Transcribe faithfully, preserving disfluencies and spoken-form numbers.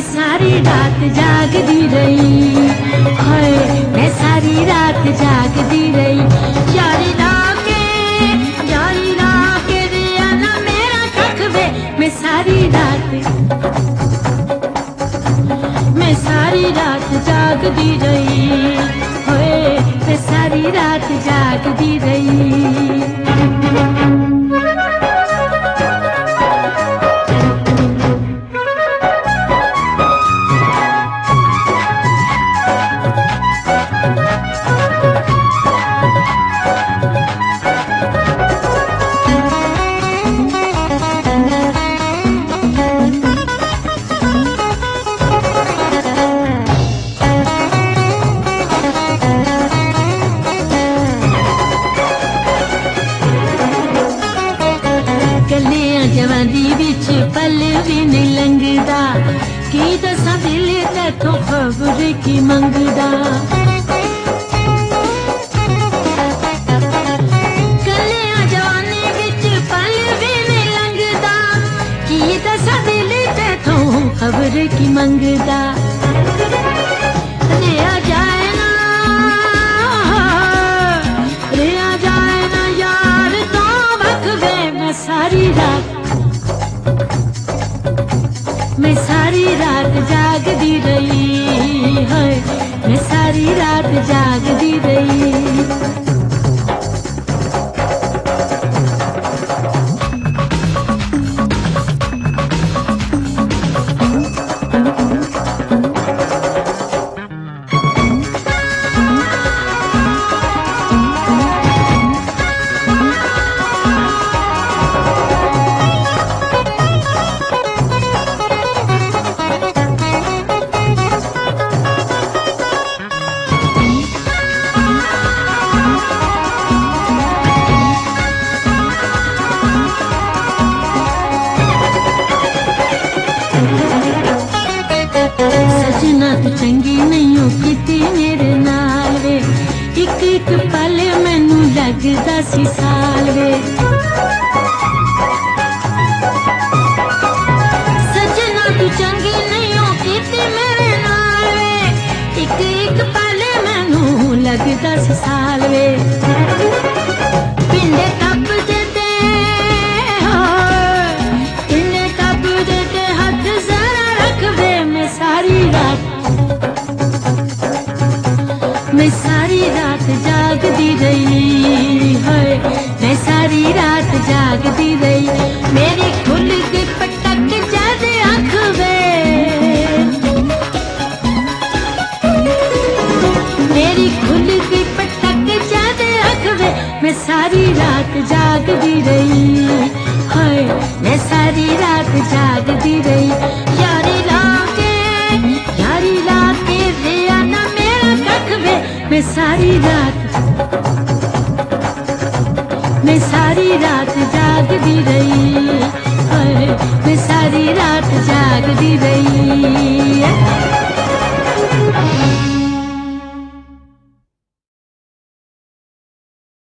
सारी रात जागदी रही, हाय मैं सारी रात जागदी रही। यारी लाके यारी लाके रिया ना मेरा कख वे, मैं सारी रात मैं सारी रात जागदी रही, हाय मैं सारी रात जागदी रही। जवानी बिच पल भी नहीं लंघदा, की दसा दिल तैथों खबर की मंगदा। कलियां जवानी बिच पल भी नहीं लंघदा, की दसा दिल तैथों खबर की मंगदा। रिया जाए ना रिया जाए ना यार तो बखवे, मैं सारी रात मैं सारी रात जागदी रही, हाय मैं सारी रात जागदी रही। सजना तू चंगी नहीं हो किती मेरे नाल वे, एक एक पल मैनू लगदा सी साल वे। सजना तू चंगी नहीं हो किती मेरे नाल वे, एक एक पल मैनू लगदा सी साल वे। पिंडे कप देते हो पिंडे कप देते हाथ जरा रख वे, मैं सारी रात मैं सारी रात जागदी रही, हाय मैं सारी रात जागदी रही। मेरी खुल के पटक जद आँख वे, मेरी खुल के पटक जद आँख वे, मैं सारी रात जागदी रही, हाय मैं सारी रात जागदी रही। यारी लाके यारी लाके रिया ना मेरा कख वे, मैं सारी रात मैं सारी रात जागदी रही।